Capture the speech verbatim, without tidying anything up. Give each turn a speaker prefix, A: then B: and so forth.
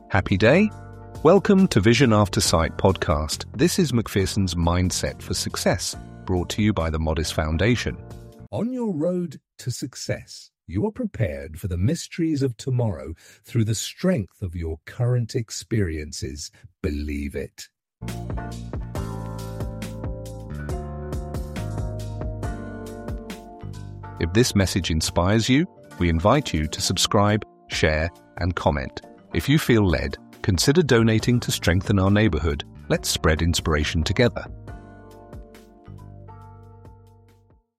A: Happy day? Welcome to Vision After Sight podcast. This is Macpherson's Mindset for Success, brought to you by the Modis Foundation. On your road to success, you are prepared for the mysteries of tomorrow through the strength of your current experiences. Believe it. If this message inspires you, we invite you to subscribe, share, and comment. If you feel led, consider donating to strengthen our neighborhood. Let's spread inspiration together.